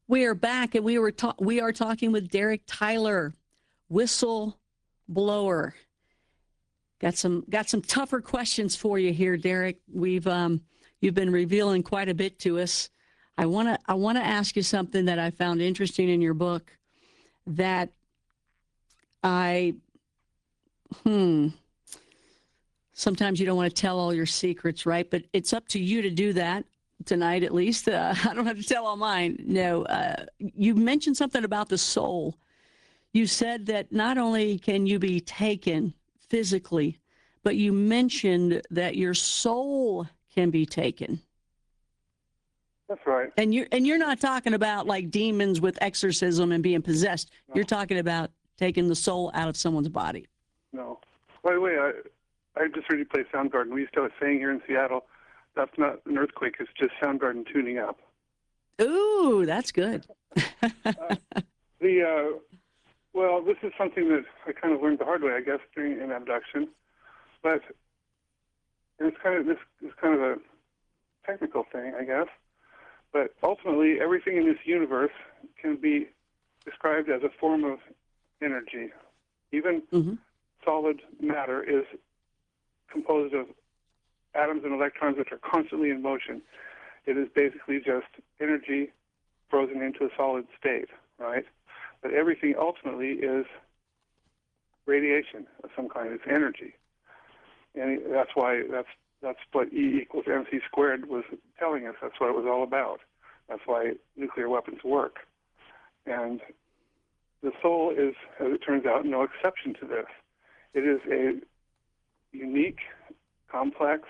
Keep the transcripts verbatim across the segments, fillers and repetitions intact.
We are back, and we were ta- we are talking with Derek Tyler, whistleblower. Got some got some tougher questions for you here, Derek. We've um, you've been revealing quite a bit to us. I want to I want to ask you something that I found interesting in your book. That I hmm. Sometimes you don't want to tell all your secrets, right? But it's up to you to do that tonight, at least. Uh, I don't have to tell all mine. No, uh, you mentioned something about the soul. You said that not only can you be taken physically, but you mentioned that your soul can be taken. That's right. And you're and you're not talking about like demons with exorcism and being possessed. No. You're talking about taking the soul out of someone's body. No. By the way, I I just heard you play Soundgarden. We used to have a saying here in Seattle, that's not an earthquake, it's just Soundgarden tuning up. Ooh, that's good. uh, the uh, well, this is something that I kind of learned the hard way, I guess, during an abduction. But it's kind of this is kind of a technical thing, I guess. But ultimately, everything in this universe can be described as a form of energy. Even mm-hmm. solid matter is composed of atoms and electrons which are constantly in motion. It is basically just energy frozen into a solid state, right? But everything ultimately is radiation of some kind. It's energy. And that's why that's that's what E equals mc squared was telling us. That's what it was all about. That's why nuclear weapons work. And the soul is, as it turns out, no exception to this. It is a unique, complex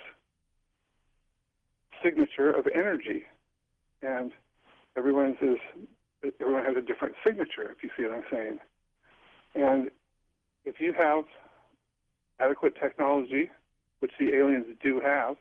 signature of energy. And everyone's is everyone has a different signature, if you see what I'm saying. And if you have adequate technology, which the aliens do have,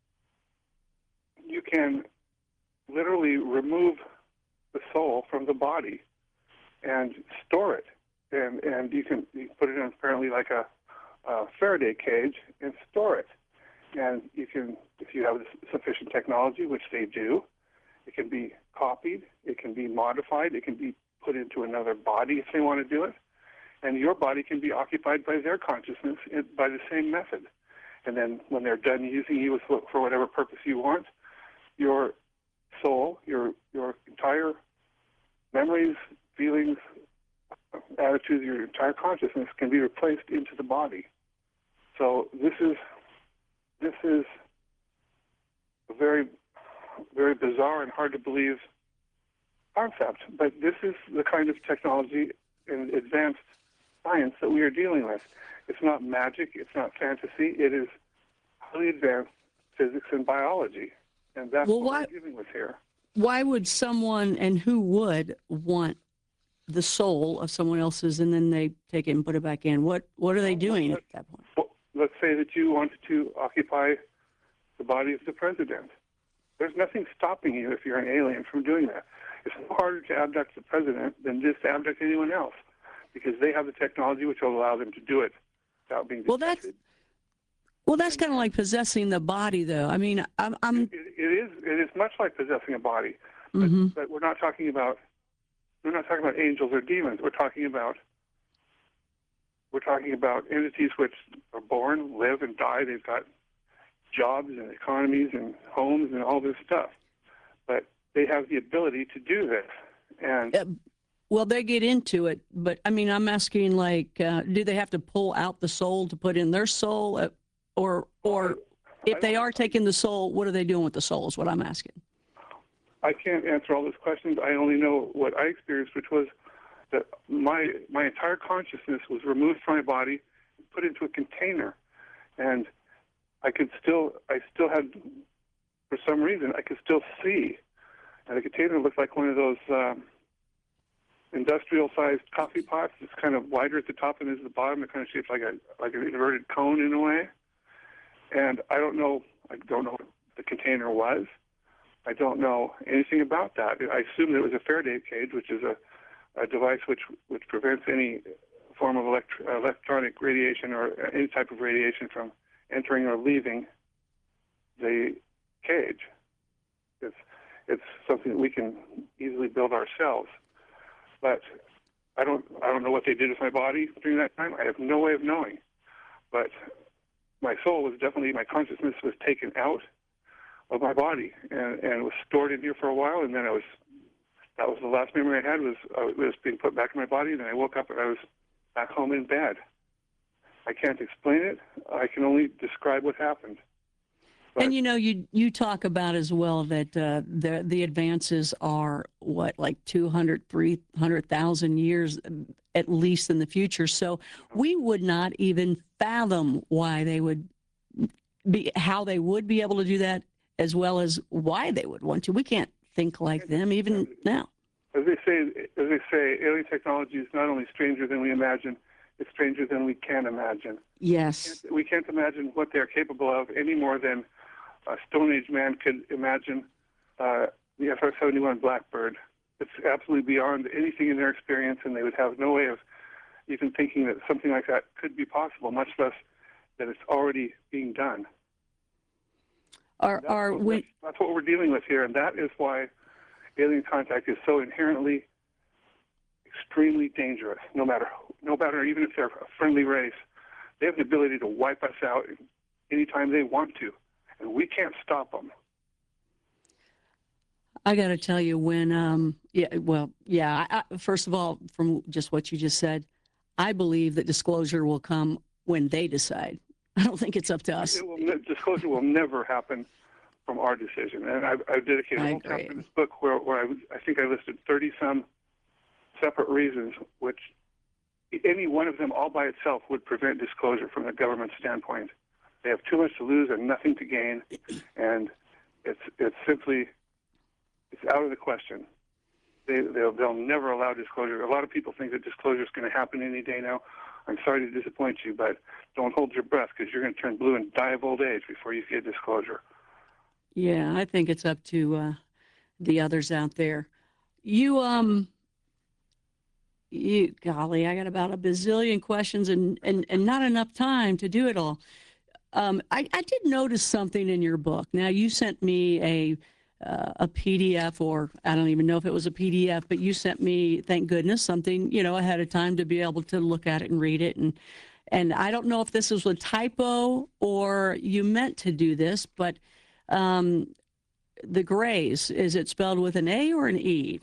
you can literally remove the soul from the body and store it. And and you can, you can put it in apparently like a, a Faraday cage and store it. And you can, if you have sufficient technology, which they do, it can be copied, it can be modified, it can be put into another body if they want to do it. And your body can be occupied by their consciousness by the same method. And then when they're done using you for whatever purpose you want, your soul, your your entire memories, feelings, attitudes, your entire consciousness can be replaced into the body. So this is this is a very, very bizarre and hard to believe concept. But this is the kind of technology and advanced science that we are dealing with. It's not magic. It's not fantasy. It is highly advanced physics and biology, and that's well, what why, we're dealing with here. Why would someone, and who would, want the soul of someone else's, and then they take it and put it back in? What What are they doing at that point? Well, let's say that you wanted to occupy the body of the president. There's nothing stopping you if you're an alien from doing that. It's no harder to abduct the president than just to abduct anyone else, because they have the technology which will allow them to do it without being detected. Well, that's well, that's kind of like possessing the body, though. I mean, I'm. I'm it, it is. It is much like possessing a body, but, mm-hmm. but we're not talking about. We're not talking about angels or demons. We're talking about. We're talking about entities which are born, live, and die. They've got jobs and economies and homes and all this stuff, but they have the ability to do this. And uh, well, they get into it, but I mean, I'm asking, like, uh, do they have to pull out the soul to put in their soul, uh, or or if they are taking the soul, what are they doing with the soul? Is what I'm asking. I can't answer all those questions. I only know what I experienced, which was that my my entire consciousness was removed from my body, put into a container, and I could still, I still had, for some reason, I could still see. And the container looked like one of those um, industrial-sized coffee pots. It's kind of wider at the top and is at the bottom. It's kind of shaped like a like an inverted cone in a way. And I don't know, I don't know what the container was. I don't know anything about that. I assumed it was a Faraday cage, which is a, a device which which prevents any form of elect- electronic radiation or any type of radiation from entering or leaving the cage. It's, it's something that we can easily build ourselves. But I don't I don't know what they did with my body during that time. I have no way of knowing. But my soul was definitely, my consciousness was taken out of my body and, and was stored in here for a while, and then I was, that was the last memory I had, was I was being put back in my body, and then I woke up and I was back home in bed. I can't explain it. I can only describe what happened. But, And you know, you you talk about as well that uh, the the advances are what, like two hundred, three hundred thousand years at least in the future. So we would not even fathom why they would be, how they would be able to do that, as well as why they would want to. We can't think like them even now. As they say, as they say, alien technology is not only stranger than we imagine, it's stranger than we can imagine. Yes. We can't imagine what they're capable of any more than a Stone Age man could imagine uh, the F R seventy-one Blackbird. It's absolutely beyond anything in their experience, and they would have no way of even thinking that something like that could be possible, much less that it's already being done. Are, That's, are what, we, that's, that's what we're dealing with here, and that is why alien contact is so inherently extremely dangerous. No matter, no matter, even if they're a friendly race, they have the ability to wipe us out anytime they want to, and we can't stop them. I got to tell you, when, um, yeah, well, yeah, I, I, first of all, from just what you just said, I believe that disclosure will come when they decide. I don't think it's up to us. It will, disclosure will never happen from our decision. And I've, I've dedicated a whole chapter in this book where, where I, I think I listed thirty-some separate reasons which any one of them all by itself would prevent disclosure from the government standpoint. They have too much to lose and nothing to gain, and it's it's simply it's out of the question. They they'll, they'll never allow disclosure. A lot of people think that disclosure is going to happen any day now. I'm sorry to disappoint you, but don't hold your breath, because you're going to turn blue and die of old age before you get disclosure. Yeah, I think it's up to uh, the others out there. You um. You, golly, I got about a bazillion questions and, and, and not enough time to do it all. Um, I, I did notice something in your book. Now, you sent me a uh, a P D F, or I don't even know if it was a P D F, but you sent me, thank goodness, something, you know, ahead of time to be able to look at it and read it. And and I don't know if this was a typo or you meant to do this, but um, the Greys, is it spelled with an A or an E?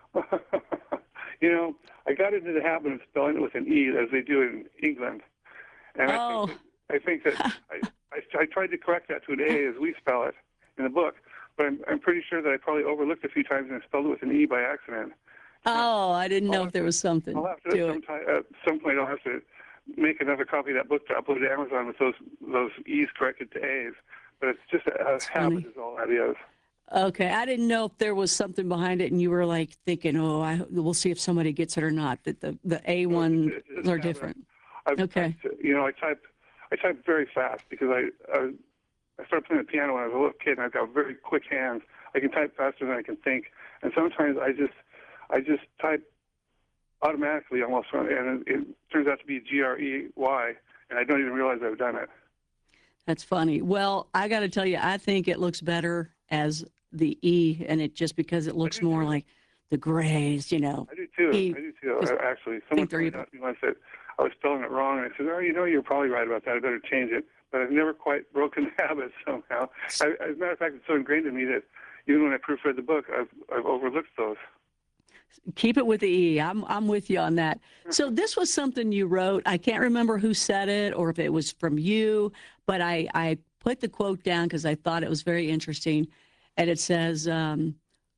You know, I got into the habit of spelling it with an E, as they do in England. And Oh. I think that, I, think that I, I, I tried to correct that to an A as we spell it in the book, but I'm, I'm pretty sure that I probably overlooked a few times and spelled it with an E by accident. Oh, I didn't know if there was something I'll have to, to it. sometime, at some point, I'll have to make another copy of that book to upload to Amazon with those those E's corrected to A's. But it's just a, a habit is all that is. Okay, I didn't know if there was something behind it, and you were like thinking, "Oh, I, we'll see if somebody gets it or not." That the the A ones are different. I've, Okay. I've, you know, I type I type very fast because I, I I started playing the piano when I was a little kid, and I've got very quick hands. I can type faster than I can think, and sometimes I just I just type automatically almost, and it, it turns out to be G R E Y, and I don't even realize I've done it. That's funny. Well, I got to tell you, I think it looks better as the E, and it just because it looks more too. like the Greys, you know. I do too. E, I do too. I, actually, someone pointed out to me once that I was spelling it wrong, and I said, "Oh, you know, you're probably right about that. I better change it." But I've never quite broken the habit somehow. I, as a matter of fact, it's so ingrained in me that even when I proofread the book, I've I've overlooked those. Keep it with the E. I'm I'm with you on that. So this was something you wrote. I can't remember who said it or if it was from you, but I I put the quote down because I thought it was very interesting, and it says. Um,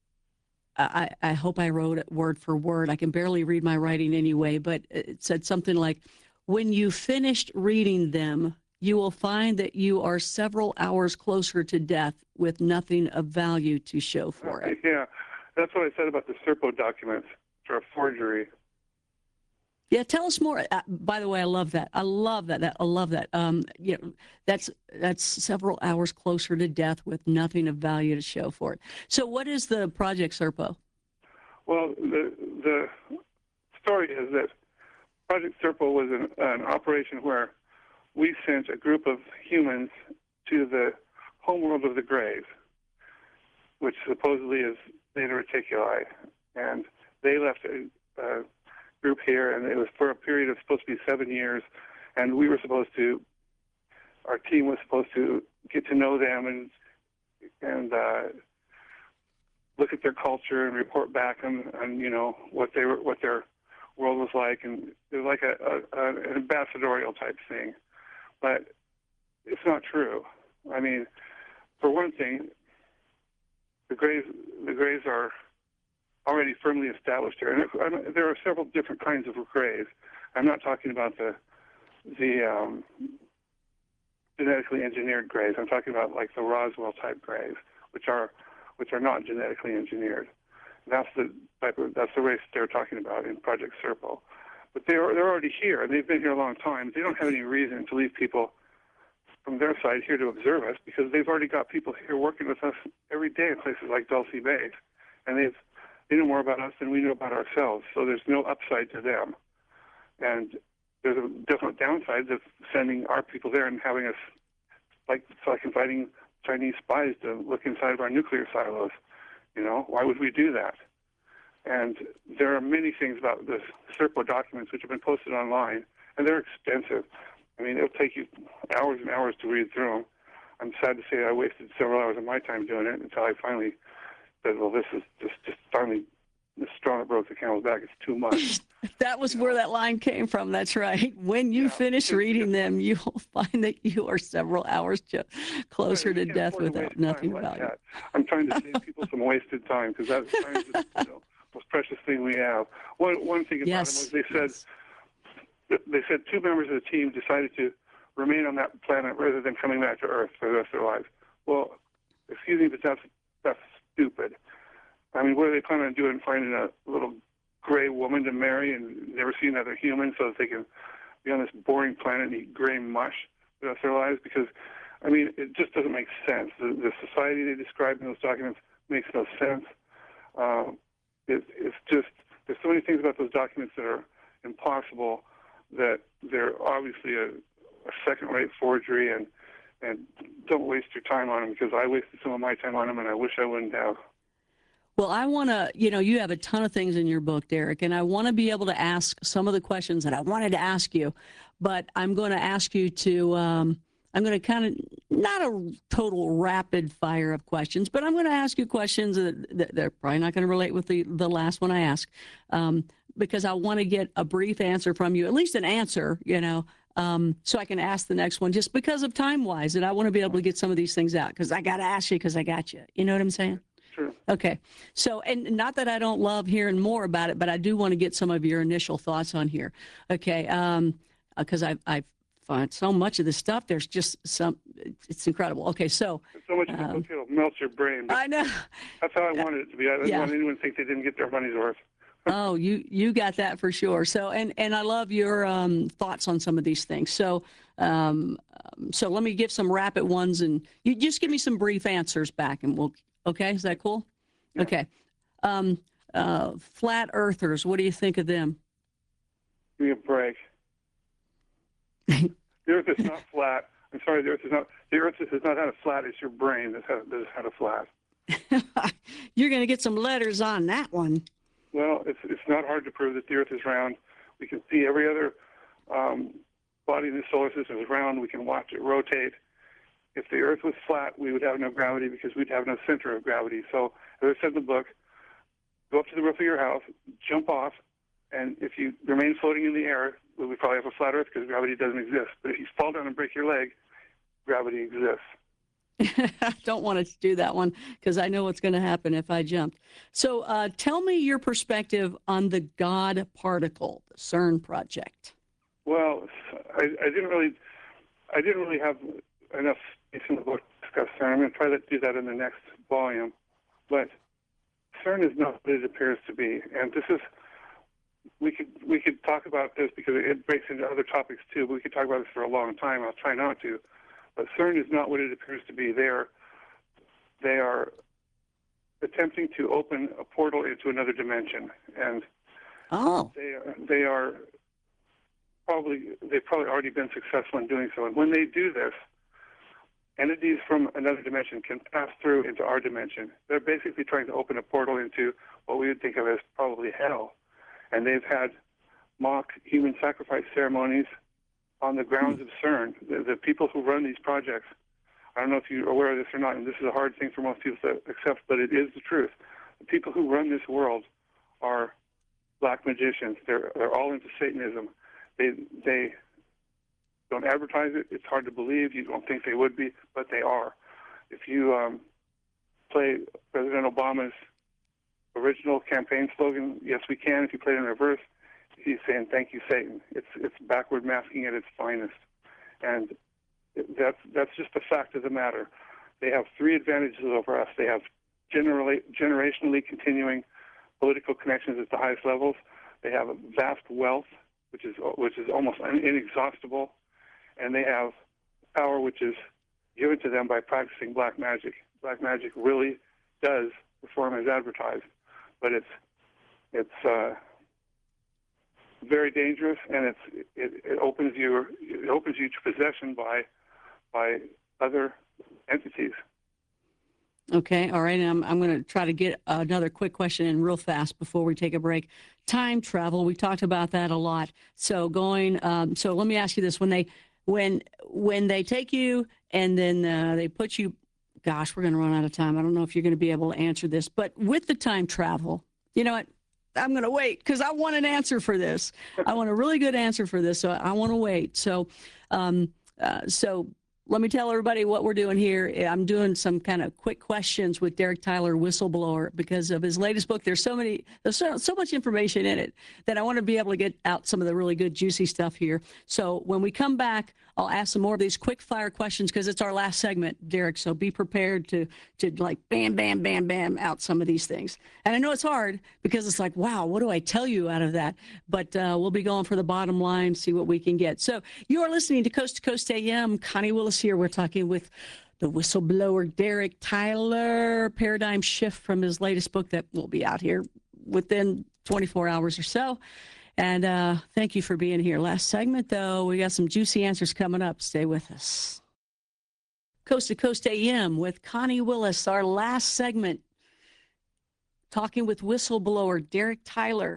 I, I hope I wrote it word for word. I can barely read my writing anyway, but it said something like, when you finished reading them, you will find that you are several hours closer to death with nothing of value to show for it. Yeah, that's what I said about the Serpo documents for a forgery. Yeah, tell us more. Uh, by the way, I love that. I love that. that I love that. Um, you know, that's that's several hours closer to death with nothing of value to show for it. So, what is the Project Serpo? Well, the the story is that Project Serpo was an, an operation where we sent a group of humans to the homeworld of the Greys. which supposedly is Theta Reticuli. And they left a, a group here, and it was for a period of supposed to be seven years, and we were supposed to, our team was supposed to get to know them and and uh, look at their culture and report back on, on you know what they were, what their world was like, and it was like a, a, an ambassadorial type thing, but it's not true. I mean, for one thing, the Greys the Greys are already firmly established here, and it, there are several different kinds of Greys. I'm not talking about the the um, genetically engineered Greys. I'm talking about like the Roswell type Greys, which are which are not genetically engineered. That's the type of, that's the race they're talking about in Project Serpo. But they're they're already here, and they've been here a long time. They don't have any reason to leave people from their side here to observe us, because they've already got people here working with us every day in places like Dulce Bay, and they've they know more about us than we know about ourselves. So there's no upside to them, and there's a definite downside of sending our people there and having us, like, it's like inviting Chinese spies to look inside of our nuclear silos. You know, why would we do that? And there are many things about the Serpo documents which have been posted online, and they're expensive. I mean, it'll take you hours and hours to read through them. I'm sad to say I wasted several hours of my time doing it until I finally said, well, this is just, just finally the straw that broke the camel's back. It's too much. That was where that line came from. That's right. When you Yeah, finish it's reading just- them, you'll find that you are several hours ju- closer You to can't death afford to without waste nothing time of like value. that. I'm trying to save people some wasted time, because that's time is the you know, most precious thing we have. One one thing about Yes. them was they said yes. they said two members of the team decided to remain on that planet rather than coming back to Earth for the rest of their lives. Well, excuse me, but that's that's stupid. I mean, what are they planning on doing? Finding a little gray woman to marry and never see another human so that they can be on this boring planet and eat gray mush for the rest of their lives? Because, I mean, it just doesn't make sense. The, the society they describe in those documents makes no sense. Um, it, it's just, there's so many things about those documents that are impossible, that they're obviously a, a second-rate forgery, and and don't waste your time on them, because I wasted some of my time on them, and I wish I wouldn't have. Well, I want to, you know, you have a ton of things in your book, Derek, and I want to be able to ask some of the questions that I wanted to ask you, but I'm going to ask you to, um, I'm going to kind of, not a total rapid fire of questions, but I'm going to ask you questions that, that they're probably not going to relate with the, the last one I asked, um, because I want to get a brief answer from you, at least an answer, you know, um, so I can ask the next one, just because of time-wise, and I want to be able to get some of these things out, because I got to ask you because I got you. You know what I'm saying? Sure. Okay. So, and not that I don't love hearing more about it, but I do want to get some of your initial thoughts on here. Okay. Um, because I, I find so much of this stuff, there's just some, it's incredible. Okay. So, So much of the um, book, it'll melt your brain. But I know. that's how I wanted it to be. I didn't Yeah. want anyone to think they didn't get their money's worth. Oh, you, you got that for sure. So, and, and I love your, um, thoughts on some of these things. So, um, um, so let me give some rapid ones, and you just give me some brief answers back, and we'll, okay. Is that cool? Yeah. Okay. Um, uh, flat earthers, what do you think of them? Give me a break. The Earth is not flat. I'm sorry, the Earth is not. The Earth has not had a flat. It's your brain that's had, that has had a flat. You're going to get some letters on that one. Well, it's it's not hard to prove that the Earth is round. We can see every other um, body in the solar system is round. We can watch it rotate. If the Earth was flat, we would have no gravity, because we'd have no center of gravity. So, as I said in the book, go up to the roof of your house, jump off, and if you remain floating in the air, we would probably have a flat Earth, because gravity doesn't exist. But if you fall down and break your leg, gravity exists. I don't want to do that one, because I know what's going to happen if I jumped. So uh, tell me your perspective on the God particle, the CERN project. Well, I, I didn't really, I didn't really have enough space in the book to discuss CERN. I'm going to try to do that in the next volume. But CERN is not what it appears to be, and this is. We could we could talk about this because it breaks into other topics too. But we could talk about this for a long time. I'll try not to. But CERN is not what it appears to be. They are they are attempting to open a portal into another dimension, and Oh, they are, they are probably they've probably already been successful in doing so. And when they do this, entities from another dimension can pass through into our dimension. They're basically trying to open a portal into what we would think of as probably hell. And they've had mock human sacrifice ceremonies on the grounds of CERN. The, the people who run these projects, I don't know if you're aware of this or not, and this is a hard thing for most people to accept, but it is the truth. The people who run this world are black magicians. They're, they're all into Satanism. They, they don't advertise it. It's hard to believe. You don't think they would be, but they are. If you um, play President Obama's original campaign slogan, "Yes, we can," if you play it in reverse, he's saying, "Thank you, Satan." It's it's backward masking at its finest. And that's, that's just the fact of the matter. They have three advantages over us. They have generally, generationally continuing political connections at the highest levels. They have a vast wealth, which is which is almost inexhaustible, and they have power which is given to them by practicing black magic. Black magic really does perform as advertised, but it's it's uh, very dangerous, and it's it, it opens you it opens you to possession by by other entities. Okay, all right. And I'm I'm going to try to get another quick question in real fast before we take a break. Time travel, we talked about that a lot. So going, um, so let me ask you this: when they when when they take you and then uh, they put you, gosh, we're going to run out of time. I don't know if you're going to be able to answer this, but with the time travel, you know what? I'm going to wait because I want an answer for this. I want a really good answer for this, so I want to wait. So, um, uh, so. Let me tell everybody what we're doing here. I'm doing some kind of quick questions with Derek Tyler, Whistleblower, because of his latest book. There's so many, there's so, so much information in it that I want to be able to get out some of the really good, juicy stuff here. So when we come back, I'll ask some more of these quick fire questions because it's our last segment, Derek. So be prepared to, to like bam, bam, bam, bam out some of these things. And I know it's hard because it's like, wow, what do I tell you out of that? But uh, we'll be going for the bottom line, see what we can get. So you are listening to Coast to Coast A M. Connie Willis here. We're talking with the whistleblower Derek Tyler, Paradigm Shift, from his latest book that will be out here within twenty-four hours or so. And uh, thank you for being here. Last segment, though, we got some juicy answers coming up. Stay with us. Coast to Coast A M with Connie Willis, our last segment, talking with whistleblower Derek Tyler.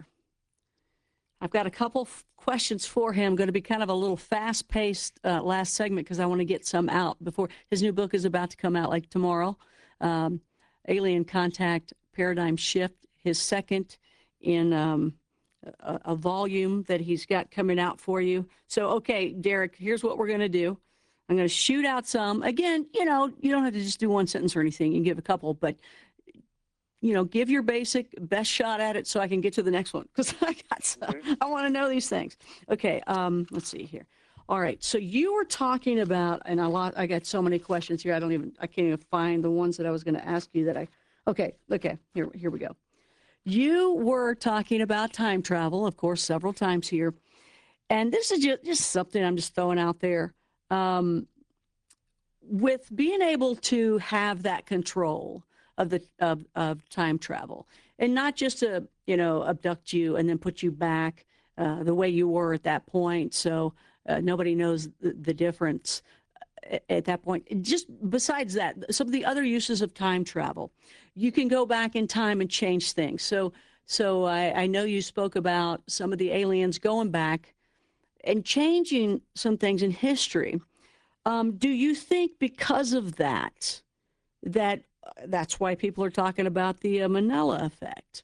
I've got a couple questions for him. Going to be kind of a little fast-paced uh, last segment because I want to get some out before his new book is about to come out, like tomorrow. Um, Alien Contact, Paradigm Shift, his second in um, a, a volume that he's got coming out for you. So, okay, Derek, here's what we're going to do. I'm going to shoot out some. Again, you know, you don't have to just do one sentence or anything. You can give a couple, but you know, give your basic best shot at it so I can get to the next one because I got some. Okay. I want to know these things. Okay, um, let's see here. All right, so you were talking about, and a lot. I got so many questions here. I don't even. I can't even find the ones that I was going to ask you. That I. Okay, okay. Here, here we go. You were talking about time travel, of course, several times here, and this is just, just something I'm just throwing out there. Um, with being able to have that control of the of, of time travel, and not just to you know abduct you and then put you back uh, the way you were at that point, so uh, nobody knows the, the difference at, at that point. Just besides that, some of the other uses of time travel, you can go back in time and change things. So so I, I know you spoke about some of the aliens going back and changing some things in history. Um, do you think because of that that that's why people are talking about the uh, Mandela effect?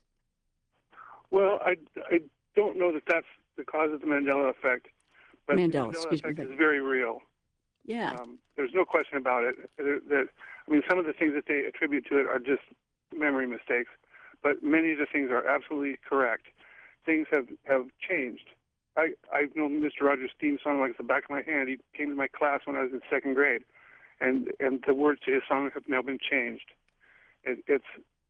Well, I, I don't know that that's the cause of the Mandela effect, but Mandela, the Mandela excuse effect me. is very real. Yeah. Um, there's no question about it. That I mean, some of the things that they attribute to it are just memory mistakes, but many of the things are absolutely correct. Things have, have changed. I, I've known Mister Rogers' theme song like it's the back of my hand. He came to my class when I was in second grade. And and the words to his song have now been changed. It, it's,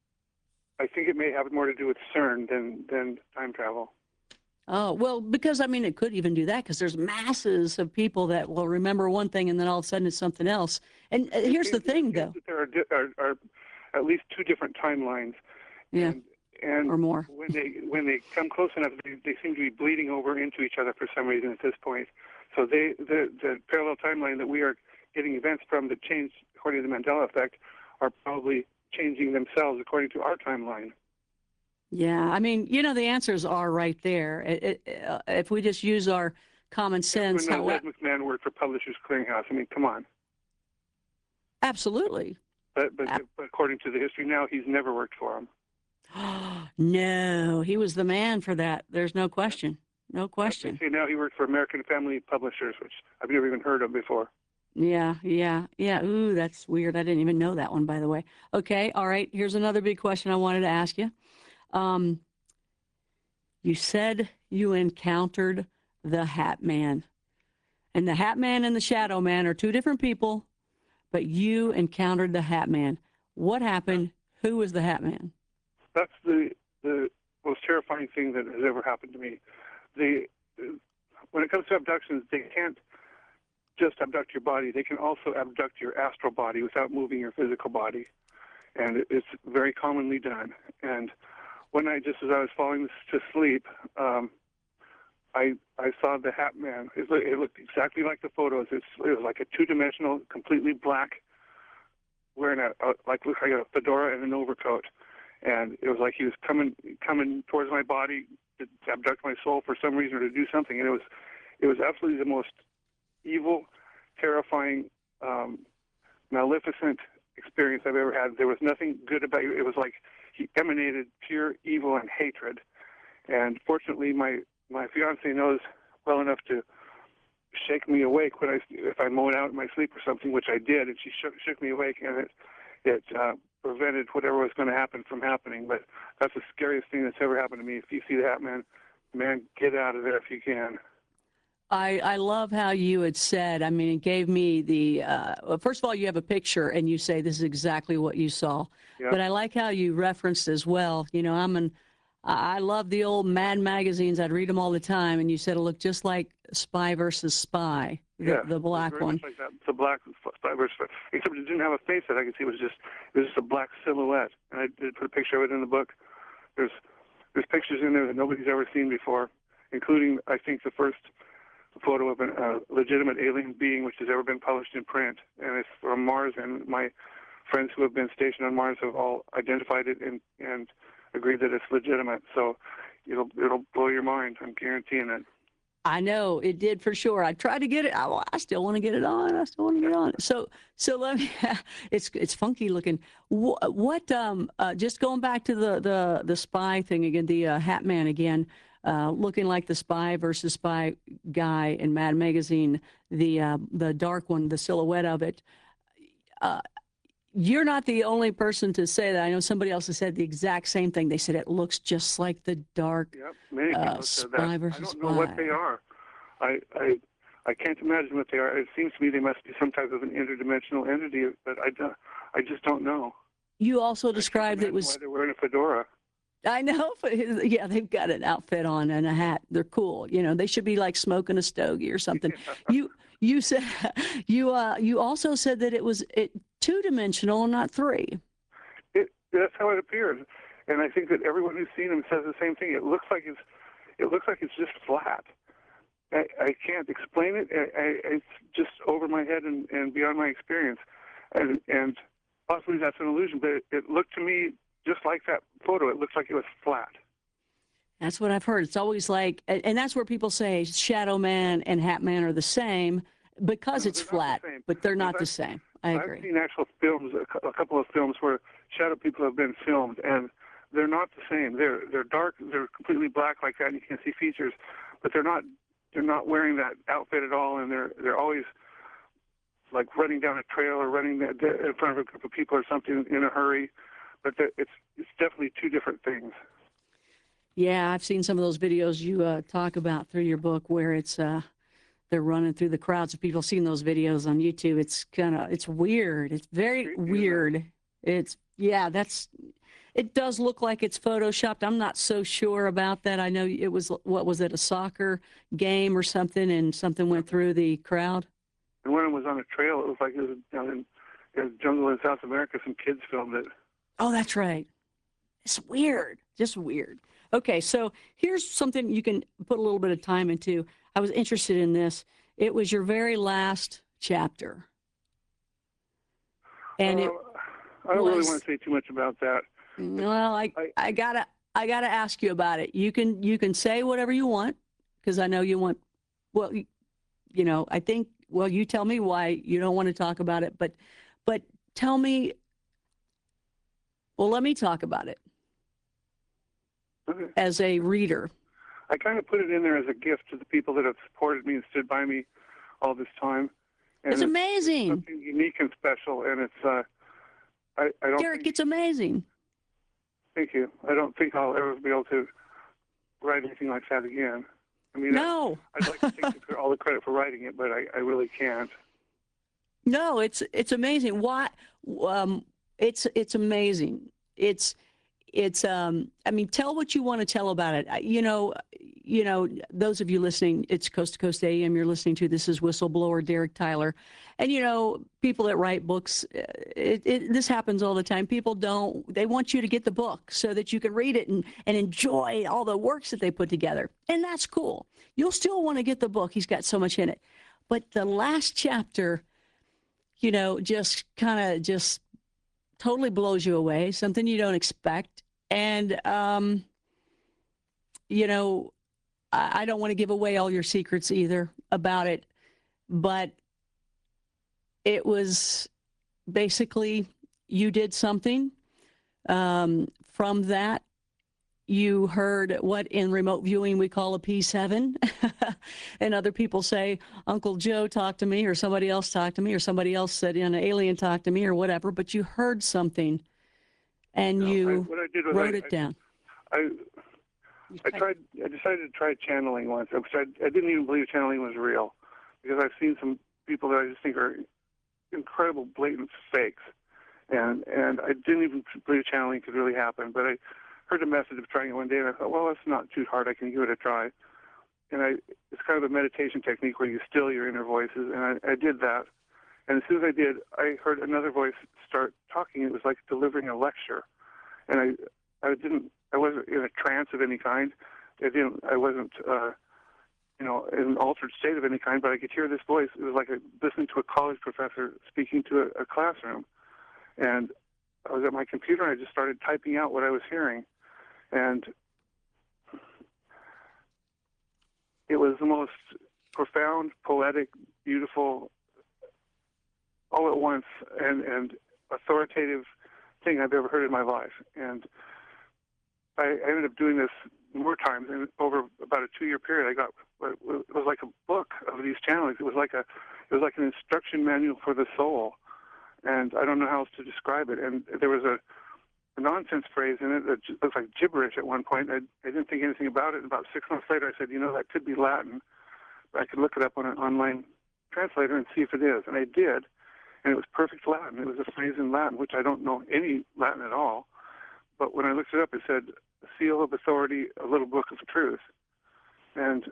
I think it may have more to do with CERN than than time travel. Oh well, because I mean, it could even do that because there's masses of people that will remember one thing and then all of a sudden it's something else. And uh, here's the thing, though. There are, are are at least two different timelines. Yeah. And, and or more. when they when they come close enough, they, they seem to be bleeding over into each other for some reason at this point. So they the the parallel timeline that we are getting events from that change according to the Mandela effect are probably changing themselves according to our timeline. Yeah, I mean, you know, the answers are right there. It, it, uh, if we just use our common sense, Everyone knows how Ed McMahon worked for Publishers Clearinghouse. I mean, come on. absolutely. But, but, Ab- but according to the history now, he's never worked for him. No, he was the man for that. There's no question. No They question. say now he works for American Family Publishers, which I've never even heard of before. Yeah, yeah, yeah. Ooh, that's weird. I didn't even know that one, by the way. Okay, all right. Here's another big question I wanted to ask you. Um, you said you encountered the Hat Man. And the Hat Man and the Shadow Man are two different people, but you encountered the Hat Man. What happened? Who was the Hat Man? That's the the most terrifying thing that has ever happened to me. The when it comes to abductions, they can't just abduct your body. They can also abduct your astral body without moving your physical body, and it's very commonly done. And one night, just as I was falling to sleep, um, I I saw the Hat Man. It, looked- it looked exactly like the photos. It's, it was like a two-dimensional, completely black, wearing a, a like looked like a fedora and an overcoat. And it was like he was coming coming towards my body to abduct my soul for some reason or to do something. And it was it was absolutely the most evil, terrifying, um, maleficent experience I've ever had. There was nothing good about it. It was like he emanated pure evil and hatred. And fortunately, my my fiance knows well enough to shake me awake when I if I moan out in my sleep or something, which I did, and she shook, shook me awake, and it it uh, prevented whatever was going to happen from happening. But that's the scariest thing that's ever happened to me. If you see the Hat Man, man, get out of there if you can. I, I love how you had said, I mean, it gave me the, uh, well, first of all, you have a picture and you say this is exactly what you saw. Yeah. But I like how you referenced as well. You know, I'm an, I I love the old Mad magazines. I'd read them all the time. And you said it looked just like Spy versus Spy, the, Yeah, the it was black very one. much like that. The black Spy versus Spy. Except it didn't have a face that I could see. It was just it was just a black silhouette. And I did put a picture of it in the book. There's there's pictures in there that nobody's ever seen before, including I think the first photo of a uh, legitimate alien being which has ever been published in print, and it's from Mars. And my friends who have been stationed on Mars have all identified it and and agreed that it's legitimate. So it'll it'll blow your mind. I'm guaranteeing it. I know it did for sure. I tried to get it. I, I still want to get it on. I still want to get it on. So, so let me. It's it's funky looking. What, what um uh, just going back to the the the spy thing again, the uh, Hat Man again, uh, looking like the spy versus spy guy in Mad Magazine, the uh, the dark one, the silhouette of it. Uh, you're not the only person to say that. I know somebody else has said the exact same thing. They said it looks just like the dark Yep, many people uh, have said spy that. versus I don't spy. know what they are. I, I I can't imagine what they are. It seems to me they must be some type of an interdimensional entity, but I don't. I just don't know. You also I can't described it imagine was. why they're wearing a fedora. I know, but yeah, they've got an outfit on and a hat. They're cool. You know, they should be like smoking a stogie or something. you you said you uh you also said that it was it two dimensional, not three. It, that's how it appears, and I think that everyone who's seen him says the same thing. It looks like it's it looks like it's just flat. I, I can't explain it. I, I, it's just over my head and, and beyond my experience, and and possibly that's an illusion. But it, it looked to me just like that photo. It looks like it was flat. That's what I've heard. It's always like, and and that's where people say Shadow Man and Hat Man are the same because No, it's they're not flat, the same. but they're not I've- the same. I agree. I've seen actual films, a cou- a couple of films where shadow people have been filmed, and they're not the same. They're they're dark. They're completely black like that, and you can see features, but they're not they're not wearing that outfit at all, and they're they're always like running down a trail or running the, the, in front of a group of people or something in a hurry. But the, it's it's definitely two different things. Yeah, I've seen some of those videos you uh, talk about through your book where it's uh, they're running through the crowds. If people have seen those videos on YouTube, it's kind of it's weird. It's very Creepy, isn't it? weird. It's yeah, that's it does look like it's photoshopped. I'm not so sure about that. I know it was what was it a soccer game or something, and something went through the crowd. And when it was on a trail, it was like it was down in, in the jungle in South America. Some kids filmed it. Oh, that's right. It's weird, just weird. Okay, so here's something you can put a little bit of time into. I was interested in this. It was your very last chapter. and it Uh, I don't really was, want to say too much about that. well, I, I, I gotta, I gotta ask you about it. You can, you can say whatever you want, because I know you want, well, you, you know, I think, well, you tell me why you don't want to talk about it, but, but tell me, well, let me talk about it okay. as a reader. I kind of put it in there as a gift to the people that have supported me and stood by me all this time. And It's amazing. It's something unique and special, and it's, uh, I, I don't Derek, think, it's amazing. thank you. I don't think I'll ever be able to write anything like that again. I mean, No. I, I'd like to take the, all the credit for writing it, but I, I really can't. No, it's it's amazing. Why? Um, it's it's amazing. It's it's. Um, I mean, tell what you want to tell about it. I- You know, you know. Those of you listening, it's Coast to Coast A M. You're listening to. This is whistleblower Derek Tyler, and you know, people that write books. uh, It, it, this happens all the time. People don't. They want you to get the book so that you can read it and and enjoy all the works that they put together, and that's cool. You'll still want to get the book. He's got so much in it, but the last chapter, you know, just kind of just totally blows you away, something you don't expect. And, um, you know, I, I don't want to give away all your secrets either about it, but it was basically you did something um, from that. You heard what in remote viewing we call a P seven. And other people say, Uncle Joe talked to me, or somebody else talked to me, or somebody else said an alien talked to me, or whatever. But you heard something and No, you I, what I did was wrote I, it down. I, I, I tried. I decided to try channeling once. I, I didn't even believe channeling was real because I've seen some people that I just think are incredible, blatant fakes, and and I didn't even believe channeling could really happen. But I heard a message of trying it one day, and I thought, well, that's not too hard. I can give it a try. And I, it's kind of a meditation technique where you still your inner voices, and I, I did that. And as soon as I did, I heard another voice start talking. It was like delivering a lecture, and I, I didn't, I wasn't in a trance of any kind. I didn't, I wasn't, uh, you know, in an altered state of any kind. But I could hear this voice. It was like a, listening to a college professor speaking to a, a classroom, and I was at my computer, and I just started typing out what I was hearing. And it was the most profound, poetic, beautiful, all at once, and, and authoritative thing I've ever heard in my life. And I, I ended up doing this more times. And over about a two-year period, I got, it was like a book of these channelings. It was like a, it was like an instruction manual for the soul. And I don't know how else to describe it. And there was a, a nonsense phrase in it that was like gibberish at one point. I, I didn't think anything about it. And about six months later, I said, you know, that could be Latin. But I could look it up on an online translator and see if it is. And I did. And it was perfect Latin. It was a phrase in Latin, which I don't know any Latin at all. But when I looked it up, it said, seal of authority, a little book of truth. And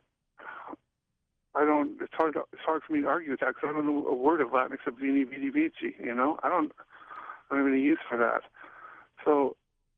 I don't, it's hard, to, it's hard for me to argue with that because I don't know a word of Latin except veni, vidi, vici, you know? I don't, I don't have any use for that. So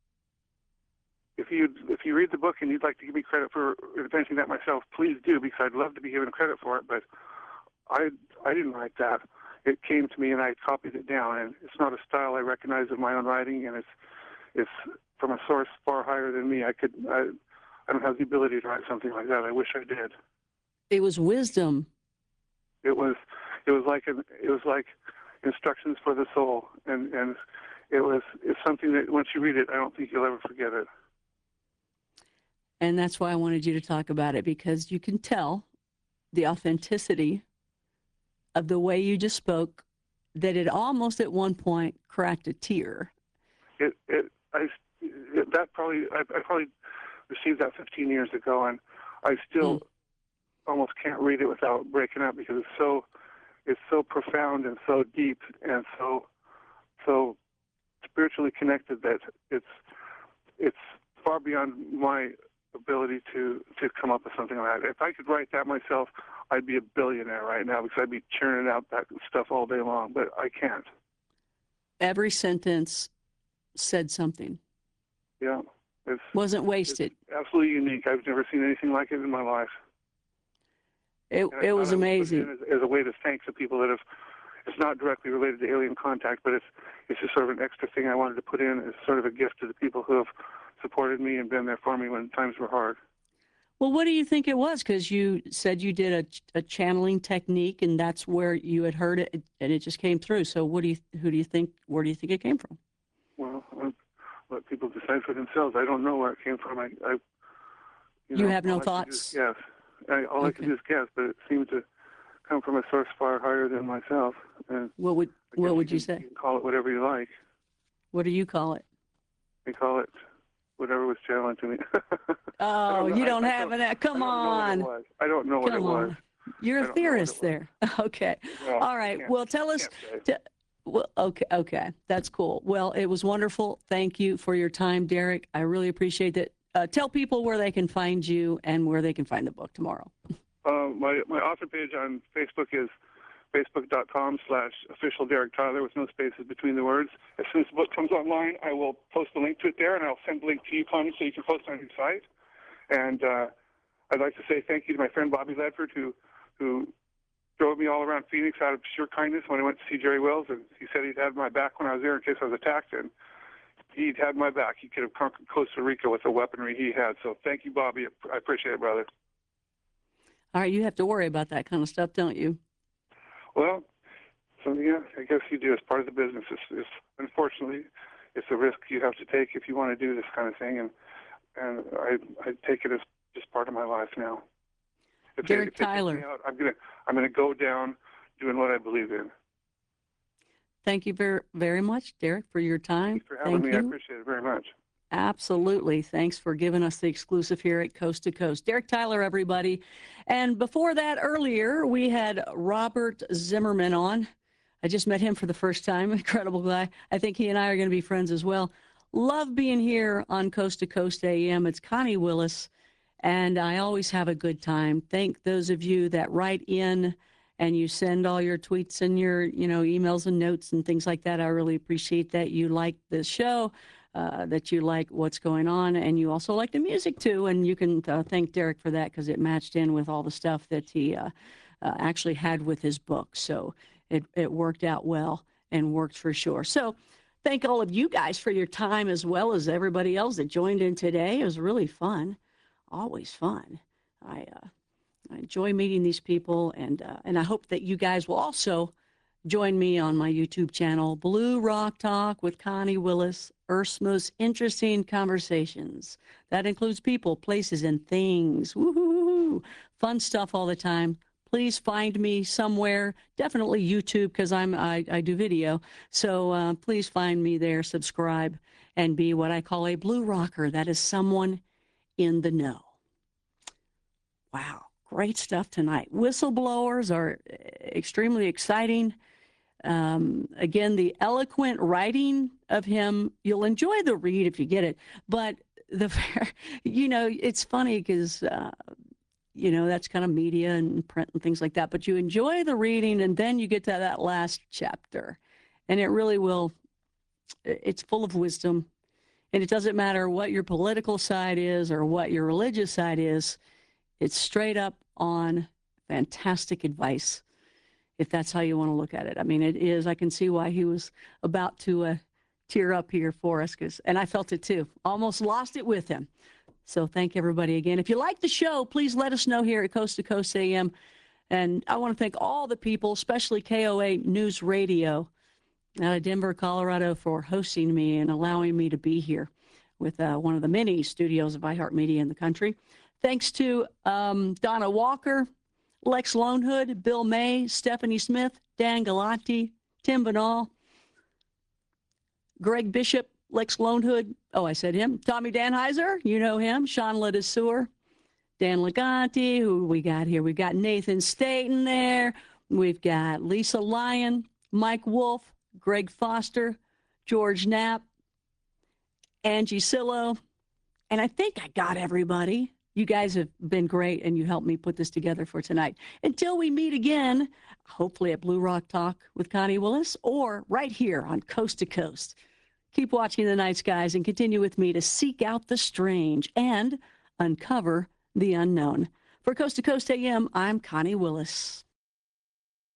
if you if you read the book and you'd like to give me credit for inventing that myself, please do, because I'd love to be given credit for it. But I I didn't write that. It came to me and I copied it down. And it's not a style I recognize of my own writing, and it's it's from a source far higher than me. I could I I don't have the ability to write something like that. I wish I did. It was wisdom. It was it was like an, it was like instructions for the soul, and and it was it's something that once you read it, I don't think you'll ever forget it. And that's why I wanted you to talk about it, because you can tell the authenticity of the way you just spoke, that it almost at one point cracked a tear. It it I it, that probably I, I probably received that fifteen years ago, and I still mm. almost can't read it without breaking up, because it's so it's so profound and so deep and so so spiritually connected that it's it's far beyond my ability to to come up with something like that. If I could write that myself, I'd be a billionaire right now, because I'd be churning out that stuff all day long, but I can't. Every sentence said something. Yeah. It wasn't wasted. It's absolutely unique. I've never seen anything like it in my life. It, it was amazing. As, as a way to thank the people that have it's not directly related to alien contact, but it's it's just sort of an extra thing I wanted to put in as sort of a gift to the people who have supported me and been there for me when times were hard. Well, what do you think it was? Because you said you did a, a channeling technique, and that's where you had heard it, and it just came through. So, what do you, who do you think, where do you think it came from? Well, I'll let people decide for themselves. I don't know where it came from. I, I you, You know, have no all I can do thoughts? is guess. I, all I can Okay. do is guess, but it seemed to come from a source far higher than myself. And What would, I guess what would can, you say? You can call it whatever you like. What do you call it? I call it whatever was channeling to me. Oh, know. you I- don't I have don't- an, come I don't on. know what it was. I don't know what Come it was. on. You're I a don't know what it theorist was. there. Okay. Well, All I right. can't- Well, tell us, can't say. t- well, okay. Okay. That's cool. Well, it was wonderful. Thank you for your time, Derek. I really appreciate that. Uh, tell people where they can find you and where they can find the book tomorrow. Uh, my, my author page on Facebook is facebook.com slash official Derek Tyler with no spaces between the words. As soon as the book comes online, I will post a link to it there, and I'll send the link to you, Connie, so you can post it on your site. And uh, I'd like to say thank you to my friend Bobby Ledford, who who drove me all around Phoenix out of sheer kindness when I went to see Jerry Wells, and he said he'd have my back when I was there in case I was attacked, and he'd had my back. He could have conquered Costa Rica with the weaponry he had. So thank you, Bobby. I appreciate it, brother. All right. You have to worry about that kind of stuff, don't you? Well, so yeah, I guess you do. It's part of the business. It's, it's unfortunately, it's a risk you have to take if you want to do this kind of thing, and and I I take it as just part of my life now. If they, Derek if they take Tyler. me out, I'm gonna I'm gonna go down doing what I believe in. Thank you very, very much, Derek, for your time. Thanks for having Thank me. you. I appreciate it very much. Absolutely. Thanks for giving us the exclusive here at Coast to Coast. Derek Tyler, everybody. And before that, earlier, we had Robert Zimmerman on. I just met him for the first time. Incredible guy. I think he and I are going to be friends as well. Love being here on Coast to Coast A M. It's Connie Willis, and I always have a good time. Thank those of you that write in and you send all your tweets and your, you know, emails and notes and things like that. I really appreciate that. You like the show. Uh, that you like what's going on, and you also like the music too. And you can uh, thank Derek for that because it matched in with all the stuff that he uh, uh, actually had with his book. So it, it worked out well and worked for sure. So thank all of you guys for your time as well as everybody else that joined in today. It was really fun, always fun. I, uh, I enjoy meeting these people, and uh, and I hope that you guys will also join me on my YouTube channel, Blue Rock Talk with Connie Willis, Earth's most interesting conversations. That includes people, places, and things. Woohoo! Fun stuff all the time. Please find me somewhere. Definitely YouTube because I'm I, I do video. So uh, please find me there, subscribe, and be what I call a blue rocker. That is someone in the know. Wow, great stuff tonight. Whistleblowers are extremely exciting. Um, again, the eloquent writing of him, you'll enjoy the read if you get it. But, the, you know, it's funny because, uh, you know, that's kind of media and print and things like that. But you enjoy the reading, and then you get to that last chapter. And it really will, it's full of wisdom. And it doesn't matter what your political side is or what your religious side is. It's straight up on fantastic advice, if that's how you want to look at it. I mean, it is. I can see why he was about to uh, tear up here for us, cause, and I felt it too. Almost lost it with him. So thank everybody again. If you like the show, please let us know here at Coast to Coast A M. And I want to thank all the people, especially K O A News Radio out of Denver, Colorado, for hosting me and allowing me to be here with uh, one of the many studios of iHeartMedia in the country. Thanks to um, Donna Walker, Lex Lonehood, Bill May, Stephanie Smith, Dan Galati, Tim Banal, Greg Bishop, Lex Lonehood. Oh, I said him. Tommy Danheiser, you know him. Sean Ledesur, Dan Liganti, who we got here. We've got Nathan Staten there. We've got Lisa Lyon, Mike Wolf, Greg Foster, George Knapp, Angie Sillo. And I think I got everybody. You guys have been great, and you helped me put this together for tonight. Until we meet again, hopefully at Blue Rock Talk with Connie Willis or right here on Coast to Coast. Keep watching the night skies and continue with me to seek out the strange and uncover the unknown. For Coast to Coast A M, I'm Connie Willis.